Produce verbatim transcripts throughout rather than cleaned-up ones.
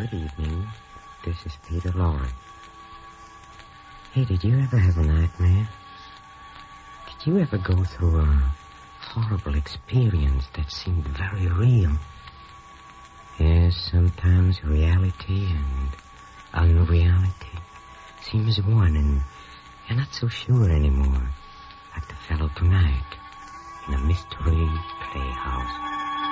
Good evening. This is Peter Lorre. Hey, did you ever have a nightmare? Did you ever go through a horrible experience that seemed very real? Yes, sometimes reality and unreality seems one, and you're not so sure anymore, like the fellow tonight in a mystery playhouse.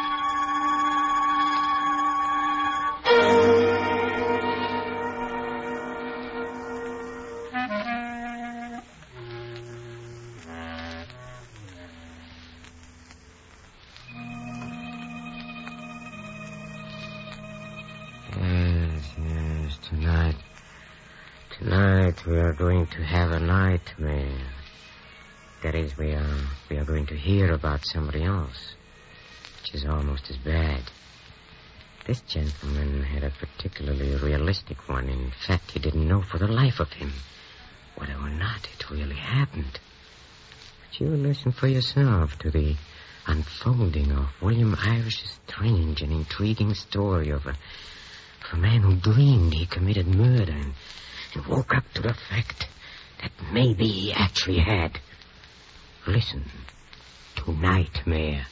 Tonight, tonight we are going to have a nightmare. That is, we are we are going to hear about somebody else, which is almost as bad. This gentleman had a particularly realistic one. In fact, he didn't know for the life of him whether or not it really happened. But you listen for yourself to the unfolding of William Irish's strange and intriguing story of a A man who dreamed he committed murder and, and woke up to the fact that maybe he actually had. Listen to Nightmare.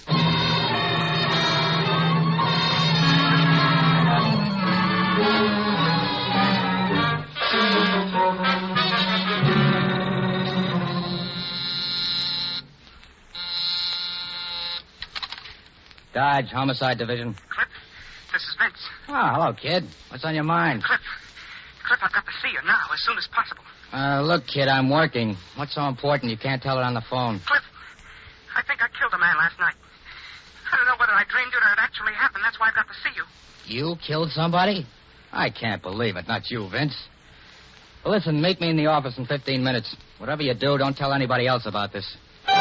Dodge, Homicide Division. Clip, this is Vince. Oh, hello, kid. What's on your mind? Clip, Clip, I've got to see you now, as soon as possible. Uh, look, kid, I'm working. What's so important you can't tell it on the phone? Clip, I think I killed a man last night. I don't know whether I dreamed it or it actually happened. That's why I've got to see you. You killed somebody? I can't believe it. Not you, Vince. Well, listen, meet me in the office in fifteen minutes. Whatever you do, don't tell anybody else about this.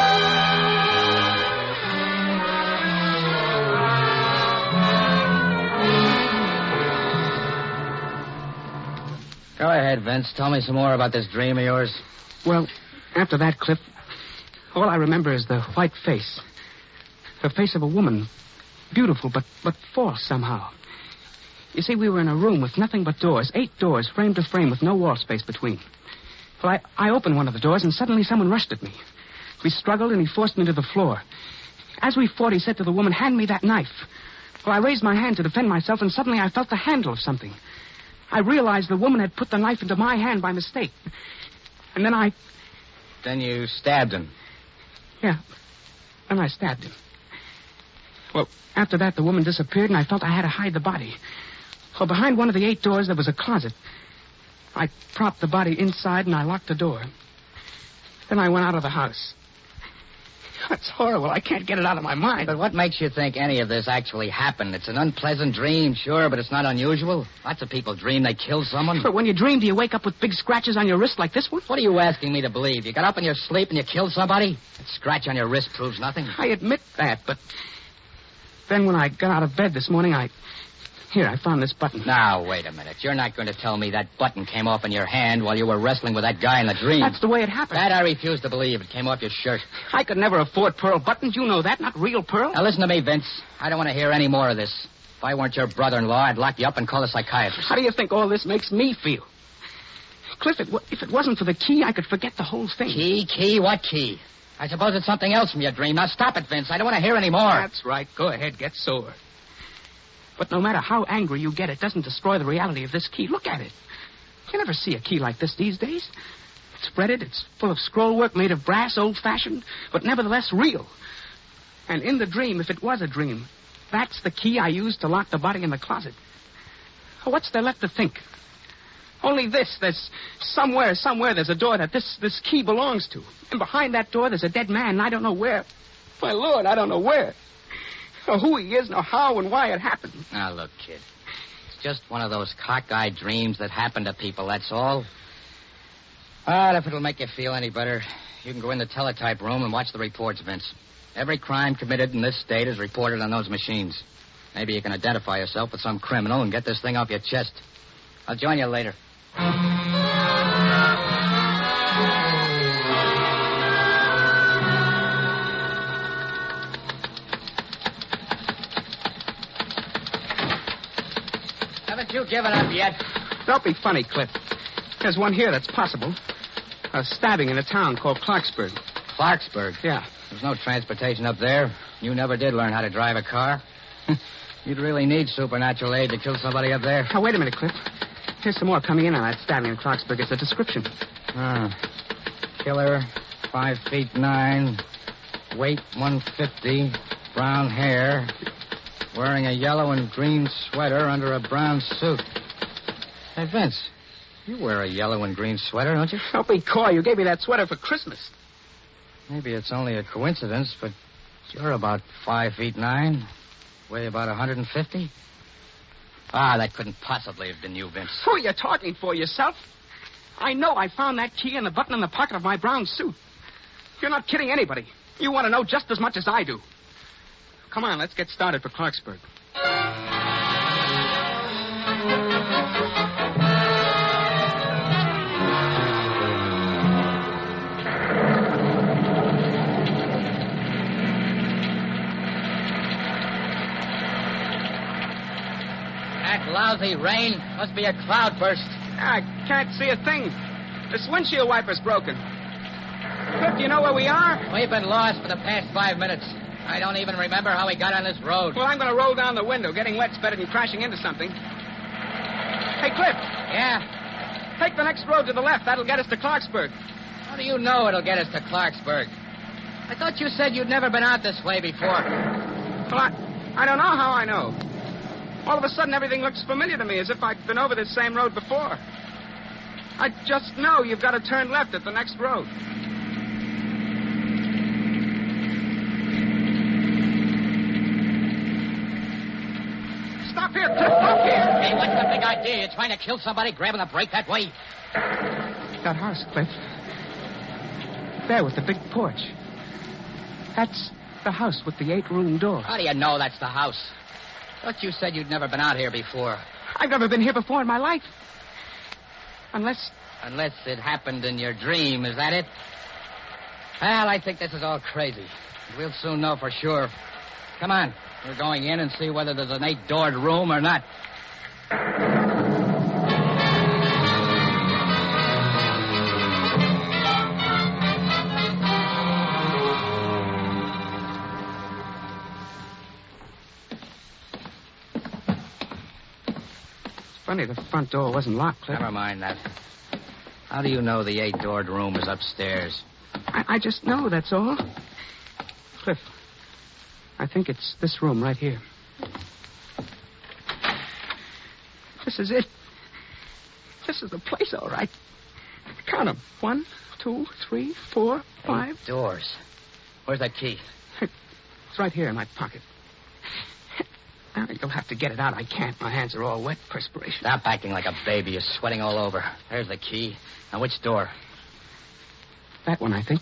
Go ahead, Vince. Tell me some more about this dream of yours. Well, after that, Clip, all I remember is the white face. The face of a woman. Beautiful, but, but false somehow. You see, we were in a room with nothing but doors. Eight doors, frame to frame, with no wall space between. Well, I, I opened one of the doors, and suddenly someone rushed at me. We struggled, and he forced me to the floor. As we fought, he said to the woman, "Hand me that knife." Well, I raised my hand to defend myself, and suddenly I felt the handle of something. I realized the woman had put the knife into my hand by mistake. And then I... Then you stabbed him. Yeah. Then I stabbed him. Well, after that, the woman disappeared, and I felt I had to hide the body. Well, behind one of the eight doors, there was a closet. I propped the body inside, and I locked the door. Then I went out of the house. That's horrible. I can't get it out of my mind. But what makes you think any of this actually happened? It's an unpleasant dream, sure, but it's not unusual. Lots of people dream they killed someone. But when you dream, do you wake up with big scratches on your wrist like this one? What are you asking me to believe? You got up in your sleep and you killed somebody? That scratch on your wrist proves nothing. I admit that, but then when I got out of bed this morning, I... Here, I found this button. Now, wait a minute. You're not going to tell me that button came off in your hand while you were wrestling with that guy in the dream. That's the way it happened. That I refuse to believe. It came off your shirt. I could never afford pearl buttons. You know that. Not real pearl. Now, listen to me, Vince. I don't want to hear any more of this. If I weren't your brother-in-law, I'd lock you up and call a psychiatrist. How do you think all this makes me feel? Cliff, it, if it wasn't for the key, I could forget the whole thing. Key? Key? What key? I suppose it's something else from your dream. Now, stop it, Vince. I don't want to hear any more. That's right. Go ahead. Get sore. But no matter how angry you get, it doesn't destroy the reality of this key. Look at it. You never see a key like this these days. It's fretted, it's full of scroll work made of brass, old-fashioned, but nevertheless real. And in the dream, if it was a dream, that's the key I used to lock the body in the closet. What's there left to think? Only this. There's somewhere, somewhere, there's a door that this, this key belongs to. And behind that door, there's a dead man, and I don't know where. My Lord, I don't know where. Or who he is, nor how and why it happened. Now, look, kid. It's just one of those cockeyed dreams that happen to people, that's all. Well, if it'll make you feel any better, you can go in the teletype room and watch the reports, Vince. Every crime committed in this state is reported on those machines. Maybe you can identify yourself with some criminal and get this thing off your chest. I'll join you later. Haven't you given up yet? Don't be funny, Cliff. There's one here that's possible. A stabbing in a town called Clarksburg. Clarksburg? Yeah. There's no transportation up there. You never did learn how to drive a car. You'd really need supernatural aid to kill somebody up there. Oh, wait a minute, Cliff. Here's some more coming in on that stabbing in Clarksburg. It's a description. Ah. Killer, five feet nine, weight one fifty, brown hair, wearing a yellow and green sweater under a brown suit. Hey, Vince, you wear a yellow and green sweater, don't you? Don't be coy. You gave me that sweater for Christmas. Maybe it's only a coincidence, but you're about five feet nine, weigh about one hundred fifty. Ah, that couldn't possibly have been you, Vince. Who are you talking for, yourself? I know I found that key and the button in the pocket of my brown suit. You're not kidding anybody. You want to know just as much as I do. Come on, let's get started for Clarksburg. That lousy rain must be a cloudburst. I can't see a thing. This windshield wiper's broken. Cliff, do you know where we are? We've been lost for the past five minutes. I don't even remember how we got on this road. Well, I'm going to roll down the window. Getting wet's better than crashing into something. Hey, Cliff. Yeah? Take the next road to the left. That'll get us to Clarksburg. How do you know it'll get us to Clarksburg? I thought you said you'd never been out this way before. Well, I, I don't know how I know. All of a sudden, everything looks familiar to me, as if I'd been over this same road before. I just know you've got to turn left at the next road. Stop here, Cliff, stop here! Hey, what's the big idea? You're trying to kill somebody, grabbing the brake that way? That house, Cliff. There with the big porch. That's the house with the eight-room door. How do you know that's the house? Thought you said you'd never been out here before. I've never been here before in my life. Unless... Unless it happened in your dream, is that it? Well, I think this is all crazy. We'll soon know for sure. Come on. We're going in and see whether there's an eight-doored room or not. Funny, the front door wasn't locked, Cliff. Never mind that. How do you know the eight-doored room is upstairs? I, I just know, that's all. Cliff, I think it's this room right here. This is it. This is the place, all right. Count them. One, two, three, four, five. Eight doors. Where's that key? It's right here in my pocket. Now, you'll have to get it out. I can't. My hands are all wet, perspiration. Stop acting like a baby. You're sweating all over. There's the key. Now, which door? That one, I think.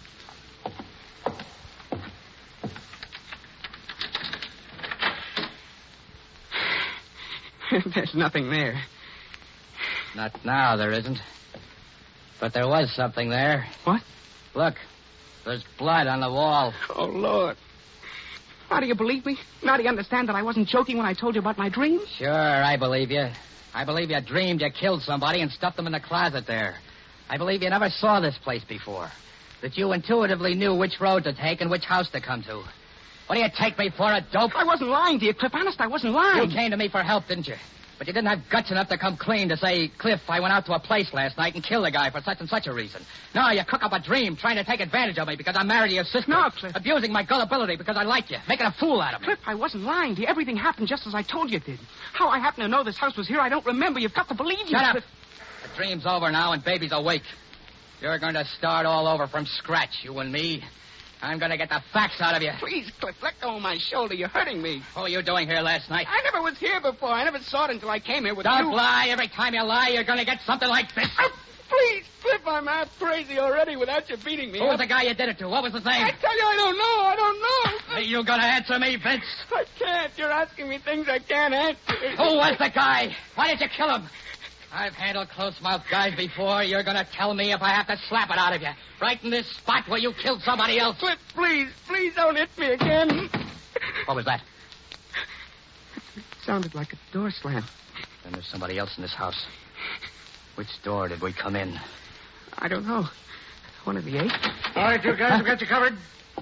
There's nothing there. Not now, there isn't. But there was something there. What? Look. There's blood on the wall. Oh, Lord. Now do you believe me? Now do you understand that I wasn't joking when I told you about my dream? Sure, I believe you. I believe you dreamed you killed somebody and stuffed them in the closet there. I believe you never saw this place before. That you intuitively knew which road to take and which house to come to. What do you take me for, a dope? I wasn't lying to you, Cliff. Honest, I wasn't lying. You came to me for help, didn't you? But you didn't have guts enough to come clean to say, Cliff, I went out to a place last night and killed a guy for such and such a reason. No, you cook up a dream trying to take advantage of me because I'm married to your sister. No, Cliff. Abusing my gullibility because I like you. Making a fool out of me. Cliff, I wasn't lying to you. Everything happened just as I told you it did. How I happen to know this house was here, I don't remember. You've got to believe me. Shut up. Cliff. The dream's over now and baby's awake. You're going to start all over from scratch, you and me. I'm going to get the facts out of you. Please, Cliff, let go of my shoulder. You're hurting me. What were you doing here last night? I never was here before. I never saw it until I came here with Don't you. lie. Every time you lie, you're going to get something like this. Oh, please, Cliff, I'm half crazy already without you beating me. Who was the guy you did it to? What was his name? I tell you, I don't know. I don't know. Are you going to answer me, Vince? I can't. You're asking me things I can't answer. Who was the guy? Why did you kill him? I've handled close-mouthed guys before. You're going to tell me if I have to slap it out of you. Right in this spot where you killed somebody else. Cliff, please, please don't hit me again. What was that? It sounded like a door slam. Then there's somebody else in this house. Which door did we come in? I don't know. One of the eight. All right, you guys, I've got you covered.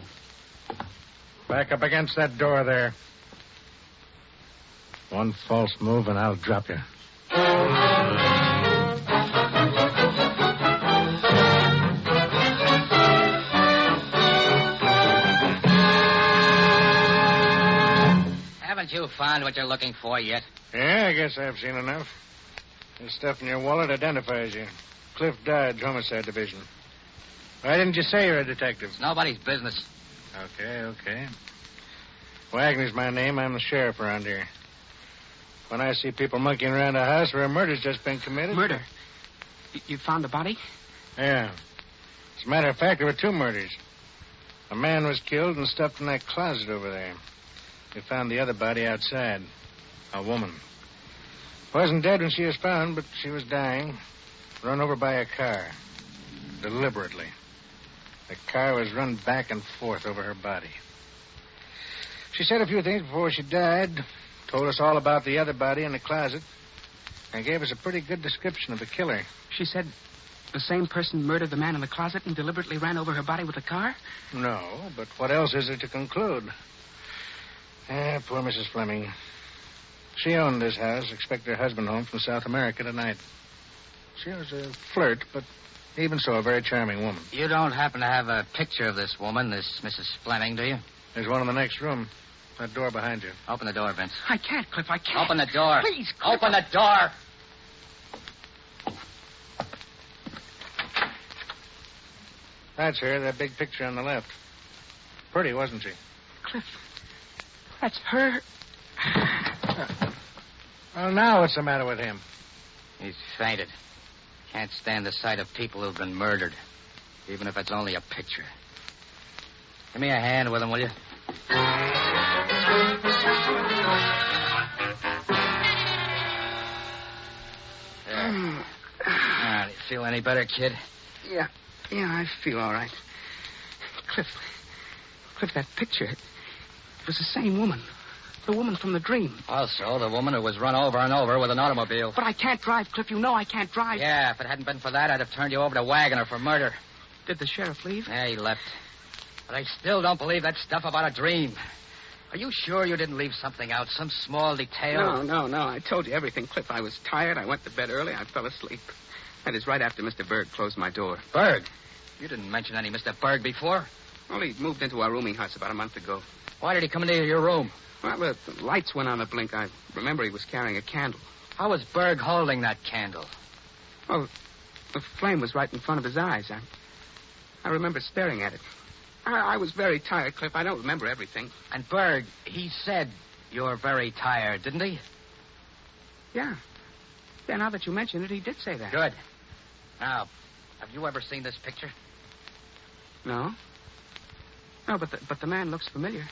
Back up against that door there. One false move and I'll drop you. Haven't you found what you're looking for yet? Yeah, I guess I've seen enough. This stuff in your wallet identifies you. Cliff Dodge, Homicide Division. Why didn't you say you're a detective? It's nobody's business. Okay, okay. Wagner's my name. I'm the sheriff around here. When I see people monkeying around a house where a murder's just been committed... Murder? Y- you found the body? Yeah. As a matter of fact, there were two murders. A man was killed and stuffed in that closet over there. We found the other body outside. A woman. Wasn't dead when she was found, but she was dying. Run over by a car. Deliberately. The car was run back and forth over her body. She said a few things before she died. Told us all about the other body in the closet. And gave us a pretty good description of the killer. She said the same person murdered the man in the closet and deliberately ran over her body with a car? No, but what else is there to conclude? Ah, poor Missus Fleming. She owned this house, expect her husband home from South America tonight. She was a flirt, but even so, a very charming woman. You don't happen to have a picture of this woman, this Missus Fleming, do you? There's one in the next room. That door behind you. Open the door, Vince. I can't, Cliff, I can't. Open the door. Please, Cliff. Open the door. That's her, that big picture on the left. Pretty, wasn't she? Cliff, that's her. Well, now what's the matter with him? He's fainted. Can't stand the sight of people who've been murdered, even if it's only a picture. Give me a hand with him, will you? There. Ah, do you feel any better, kid? Yeah, yeah, I feel all right. Cliff, Cliff, that picture, it was the same woman. The woman from the dream. Also, the woman who was run over and over with an automobile. But I can't drive, Cliff. You know I can't drive. Yeah, if it hadn't been for that, I'd have turned you over to Wagner for murder. Did the sheriff leave? Yeah, he left. But I still don't believe that stuff about a dream. Are you sure you didn't leave something out, some small detail? No, no, no. I told you everything, Cliff. I was tired. I went to bed early. I fell asleep. That is right after Mister Berg closed my door. Berg? You didn't mention any Mister Berg before. Well, he moved into our rooming house about a month ago. Why did he come into your room? Well, the, the lights went on a blink. I remember he was carrying a candle. How was Berg holding that candle? Well, the flame was right in front of his eyes. I, I remember staring at it. I, I was very tired, Cliff. I don't remember everything. And Berg, he said you're very tired, didn't he? Yeah. Yeah, now that you mention it, he did say that. Good. Now, have you ever seen this picture? No. No, but the, but the man looks familiar.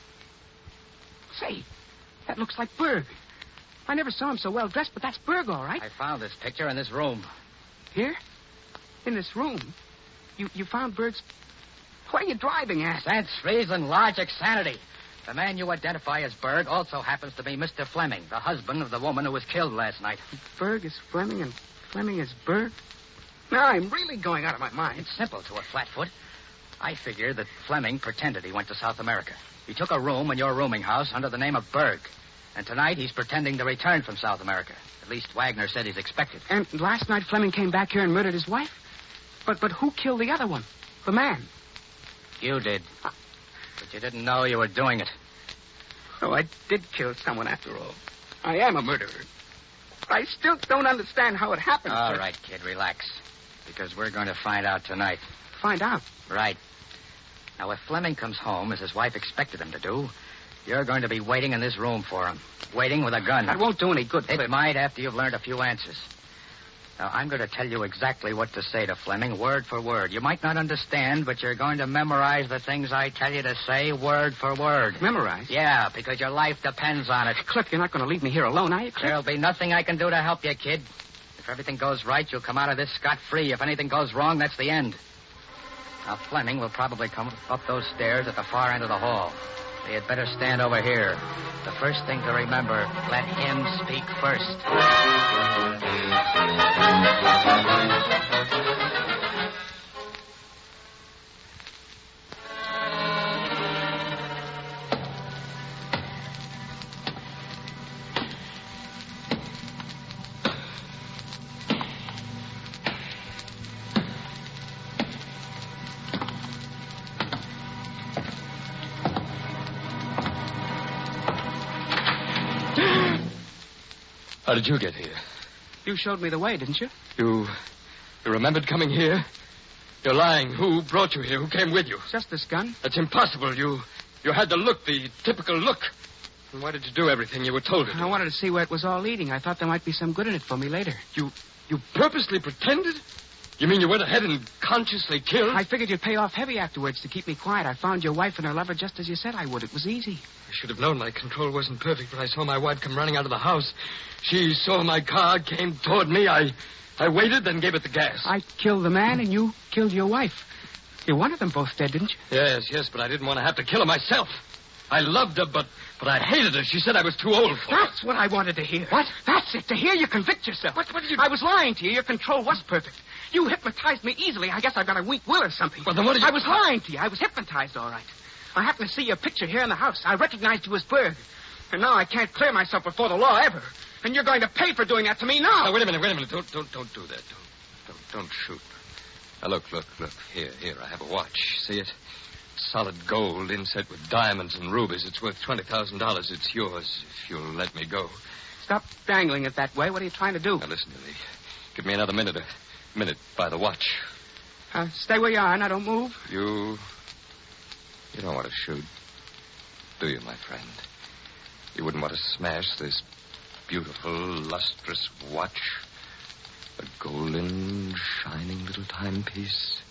Say, that looks like Berg. I never saw him so well dressed, but that's Berg, all right. I found this picture in this room. Here? In this room? You you found Berg's... What are you driving at? Sense, reason, logic, sanity. The man you identify as Berg also happens to be Mister Fleming, the husband of the woman who was killed last night. Berg is Fleming and Fleming is Berg? Now, I'm really going out of my mind. It's simple to a flatfoot. I figure that Fleming pretended he went to South America. He took a room in your rooming house under the name of Berg. And tonight he's pretending to return from South America. At least Wagner said he's expected. And last night Fleming came back here and murdered his wife? But but who killed the other one? The man? You did. But you didn't know you were doing it. Oh, I did kill someone after all. I am a murderer. I still don't understand how it happened. All sir. right, kid, relax. Because we're going to find out tonight. Find out? Right. Now, if Fleming comes home, as his wife expected him to do, you're going to be waiting in this room for him. Waiting with a gun. That won't do any good, It Cliff. might after you've learned a few answers. Now, I'm going to tell you exactly what to say to Fleming, word for word. You might not understand, but you're going to memorize the things I tell you to say, word for word. Memorize? Yeah, because your life depends on it. Cliff, you're not going to leave me here alone, are you, Cliff? There'll be nothing I can do to help you, kid. If everything goes right, you'll come out of this scot-free. If anything goes wrong, that's the end. Now, Fleming will probably come up those stairs at the far end of the hall. So you'd better stand over here. The first thing to remember, let him speak first. How did you get here? You showed me the way, didn't you? You... You remembered coming here? You're lying. Who brought you here? Who came with you? Just this gun. That's impossible. You... You had the look, the typical look. And why did you do everything you were told to do? I wanted to see where it was all leading. I thought there might be some good in it for me later. You... You purposely pretended? You mean you went ahead and consciously killed? I figured you'd pay off heavy afterwards to keep me quiet. I found your wife and her lover just as you said I would. It was easy. I should have known my control wasn't perfect when I saw my wife come running out of the house. She saw my car, came toward me. I I waited, then gave it the gas. I killed the man, and you killed your wife. You wanted them both dead, didn't you? Yes, yes, but I didn't want to have to kill her myself. I loved her, but but I hated her. She said I was too old for her. That's what I wanted to hear. What? That's it, to hear you convict yourself. What, what did you... I was lying to you. Your control was perfect. You hypnotized me easily. I guess I've got a weak will or something. Well, then what did you... I was lying to you. I was hypnotized, all right. I happened to see your picture here in the house. I recognized you as Berg. And now I can't clear myself before the law ever. And you're going to pay for doing that to me now. Now, wait a minute, wait a minute. Don't, don't, don't do that. Don't, don't, don't shoot. Now, look, look, look. Here, here, I have a watch. See it? Solid gold inset with diamonds and rubies. It's worth twenty thousand dollars. It's yours if you'll let me go. Stop dangling it that way. What are you trying to do? Now, listen to me. Give me another minute, a minute by the watch. Uh, stay where you are. Now, don't move. You... You don't want to shoot, do you, my friend? You wouldn't want to smash this beautiful, lustrous watch? A golden, shining little timepiece?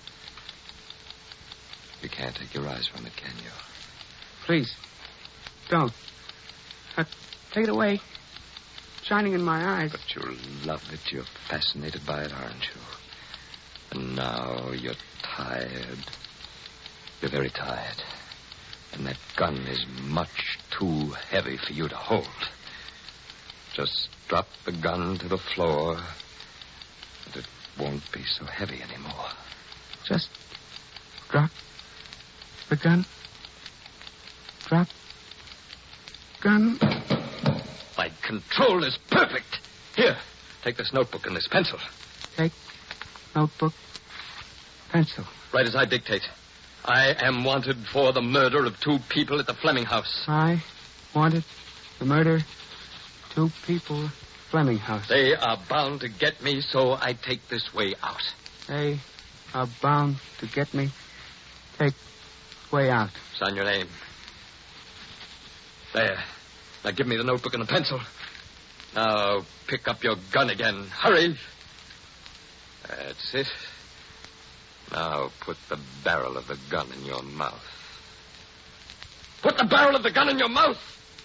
You can't take your eyes from it, can you? Please, don't. Uh, take it away. Shining in my eyes. But you love it. You're fascinated by it, aren't you? And now you're tired. You're very tired. And that gun is much too heavy for you to hold. Just drop the gun to the floor, and it won't be so heavy anymore. Just drop the gun. Drop gun. My control is perfect. Here, take this notebook and this pencil. Take notebook, pencil. Right as I dictate. I am wanted for the murder of two people at the Fleming house. I wanted the murder two people at Fleming house. They are bound to get me, so I take this way out. They are bound to get me. Take way out. Sign your name. There. Now give me the notebook and the pencil. Now pick up your gun again. Hurry. That's it. Now put the barrel of the gun in your mouth. Put the barrel of the gun in your mouth.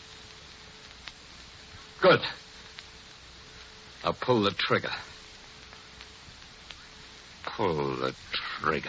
Good. Now pull the trigger. Pull the trigger.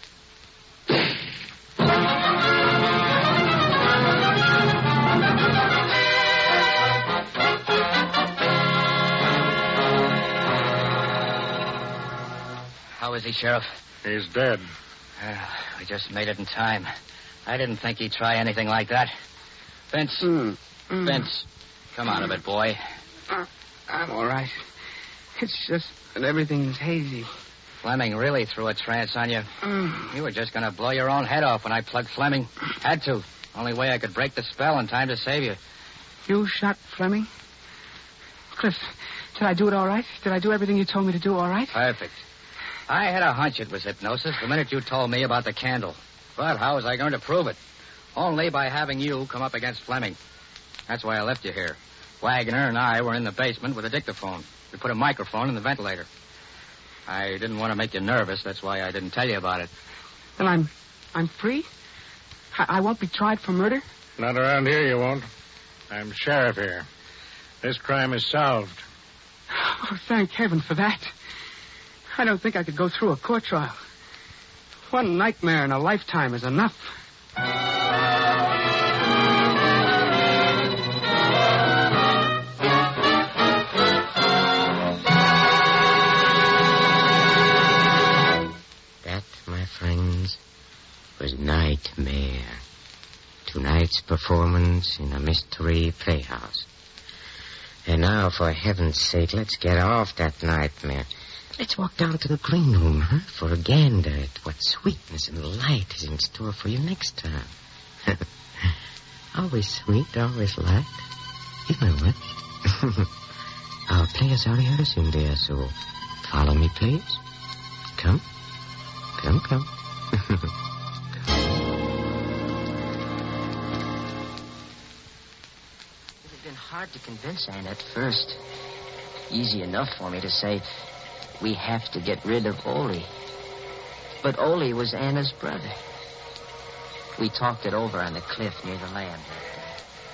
How is he, Sheriff? He's dead. Uh, we just made it in time. I didn't think he'd try anything like that. Vince. Mm. Mm. Vince. Come out of it, boy. Uh, I'm all right. It's just that everything's hazy. Fleming really threw a trance on you. Mm. You were just going to blow your own head off when I plugged Fleming. Had to. Only way I could break the spell in time to save you. You shot Fleming? Cliff, did I do it all right? Did I do everything you told me to do all right? Perfect. I had a hunch it was hypnosis the minute you told me about the candle. But how was I going to prove it? Only by having you come up against Fleming. That's why I left you here. Wagner and I were in the basement with a dictaphone. We put a microphone in the ventilator. I didn't want to make you nervous. That's why I didn't tell you about it. Then I'm... I'm free? I, I won't be tried for murder? Not around here, you won't. I'm sheriff here. This crime is solved. Oh, thank heaven for that. I don't think I could go through a court trial. One nightmare in a lifetime is enough. Nightmare. Tonight's performance in a mystery playhouse. And now, for heaven's sake, let's get off that nightmare. Let's walk down to the green room, huh? For a gander at what sweetness and light is in store for you next time. Always sweet, always light. You know what? Our players are rehearsing there, so follow me, please. Come. Come, come. It had been hard to convince Anna at first. Easy enough for me to say, we have to get rid of Ole. But Ole was Anna's brother. We talked it over on the cliff near the land that day.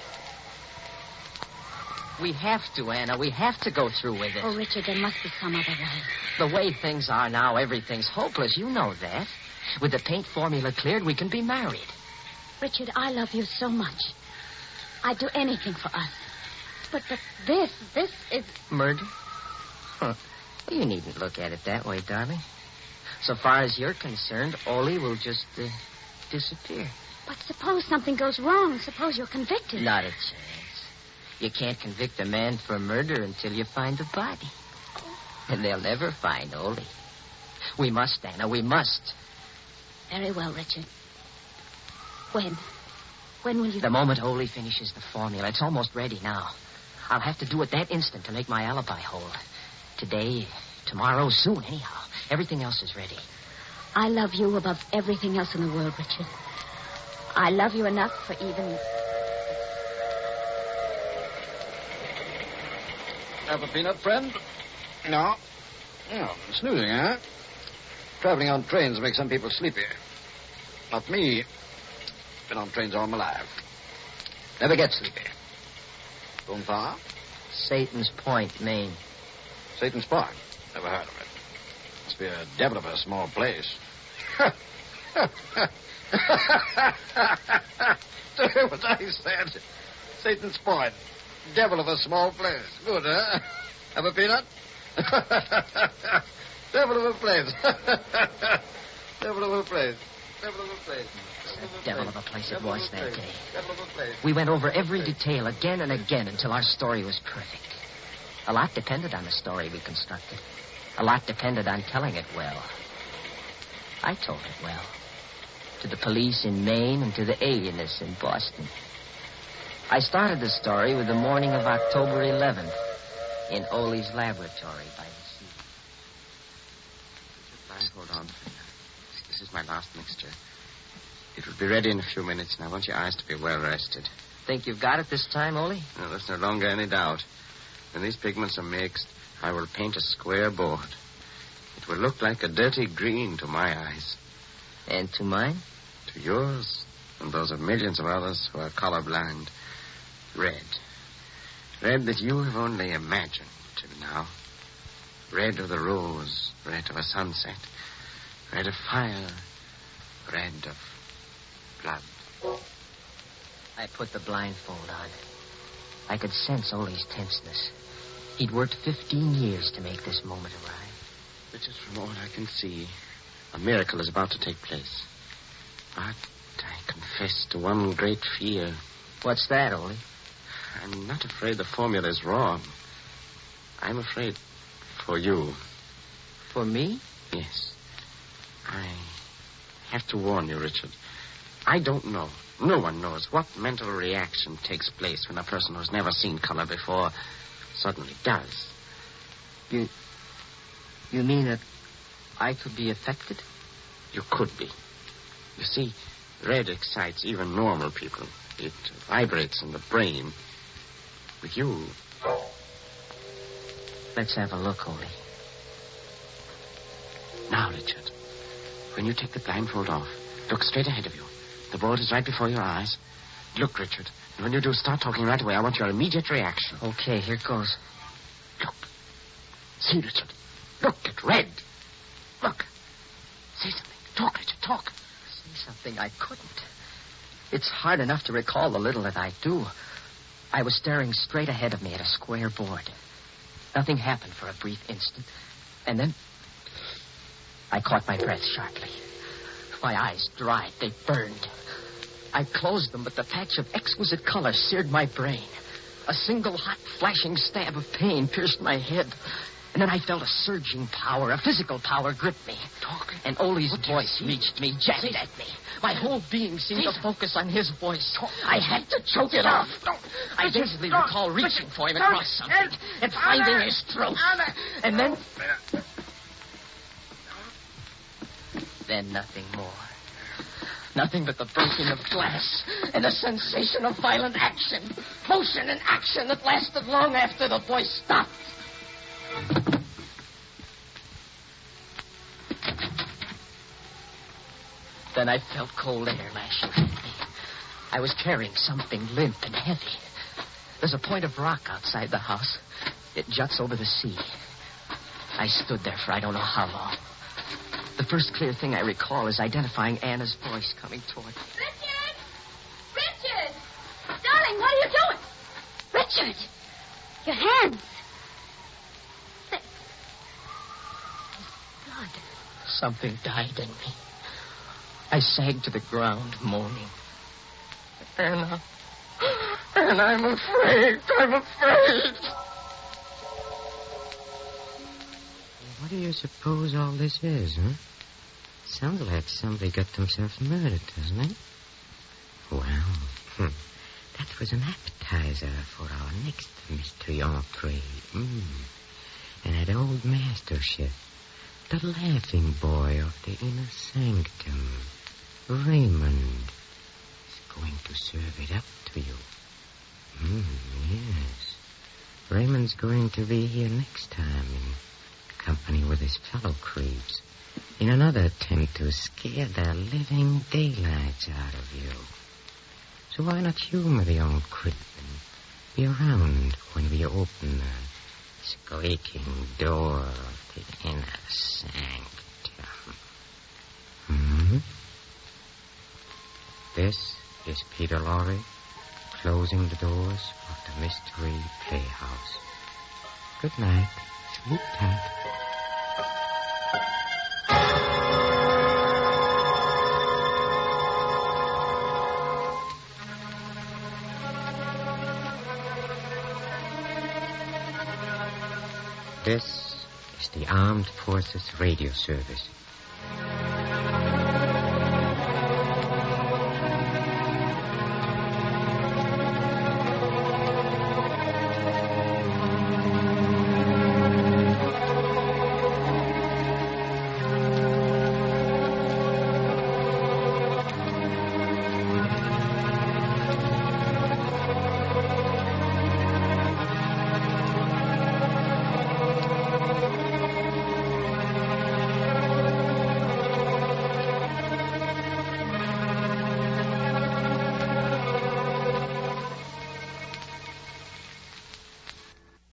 We have to, Anna. We have to go through with it. Oh, Richard, there must be some other way. The way things are now, everything's hopeless. You know that. With the paint formula cleared, we can be married. Richard, I love you so much. I'd do anything for us. But, but this, this is... Murder? Huh. Well, you needn't look at it that way, darling. So far as you're concerned, Ole will just uh, disappear. But suppose something goes wrong. Suppose you're convicted. Not a chance. You can't convict a man for murder until you find the body. And they'll never find Ole. We must, Anna, we must. Very well, Richard. When? When will you... The moment Ole finishes the formula. It's almost ready now. I'll have to do it that instant to make my alibi hold. Today, tomorrow, soon, anyhow. Everything else is ready. I love you above everything else in the world, Richard. I love you enough for even... Have a peanut, friend? No. Oh, snoozing, huh? Traveling on trains makes some people sleepy. Not me. Been on trains all my life. Never get sleepy. Going far? Satan's Point, Maine. Satan's Point? Never heard of it. Must be a devil of a small place. What I said. Satan's Point. Devil of a small place. Good, huh? Have a peanut? Devil of a place. Devil of a place. Devil of a place. Devil of a place it was that day. We went over every detail again and again until our story was perfect. A lot depended on the story we constructed. A lot depended on telling it well. I told it well. To the police in Maine and to the alienists in Boston. I started the story with the morning of October eleventh in Ole's laboratory by the sea. Hold on. This is my last mixture. It will be ready in a few minutes, and I want your eyes to be well rested. Think you've got it this time, Ole? No, there's no longer any doubt. When these pigments are mixed, I will paint a square board. It will look like a dirty green to my eyes. And to mine? To yours and those of millions of others who are colorblind. Red. Red that you have only imagined till now. Red of the rose, red of a sunset, red of fire, red of blood. I put the blindfold on. I could sense Ole's tenseness. He'd worked fifteen years to make this moment arrive. Richard, from all I can see, a miracle is about to take place. But I confess to one great fear. What's that, Ole? I'm not afraid the formula is wrong. I'm afraid for you. For me? Yes. I have to warn you, Richard. I don't know. No one knows what mental reaction takes place when a person who's never seen color before suddenly does. You... You mean that I could be affected? You could be. You see, red excites even normal people. It vibrates in the brain. With you... Let's have a look, Ole. Now, Richard, when you take the blindfold off, look straight ahead of you. The board is right before your eyes. Look, Richard, and when you do, start talking right away. I want your immediate reaction. Okay, here goes. Look. See, Richard. Look at red. Look. Say something. Talk, Richard, talk. Say something I couldn't. It's hard enough to recall the little that I do. I was staring straight ahead of me at a square board. Nothing happened for a brief instant. And then I caught my breath sharply. My eyes dried. They burned. I closed them, but the patch of exquisite color seared my brain. A single hot, flashing stab of pain pierced my head. And then I felt a surging power, a physical power grip me. Talk. And Ole's voice reached me, jabbed at me. My whole being seemed to focus on his voice. I had to choke it off. I vividly recall reaching for him across something and finding his throat. And then... Then nothing more. Nothing but the breaking of glass and a sensation of violent action. Motion and action that lasted long after the voice stopped. Then I felt cold air lashing at me. I was carrying something limp and heavy. There's a point of rock outside the house. It juts over the sea. I stood there for I don't know how long. The first clear thing I recall is identifying Anna's voice coming toward me. Richard! Richard! Darling, what are you doing? Richard! Your hands. There's blood. Something died in me. I sank to the ground, moaning. Anna. Anna, I'm afraid. I'm afraid. What do you suppose all this is, huh? Sounds like somebody got themselves murdered, doesn't it? Well, hmm, that was an appetizer for our next mystery entree. Mm. And that old master chef, the laughing boy of the inner sanctum, Raymond, is going to serve it up to you. Mm, yes. Raymond's going to be here next time in company with his fellow creeps in another attempt to scare the living daylights out of you. So why not humor the old creep and be around when we open the squeaking door of the inner sanctum? Hmm? This is Peter Lorre closing the doors of the Mystery Playhouse. Good night. Sleep tight. This is the Armed Forces Radio Service.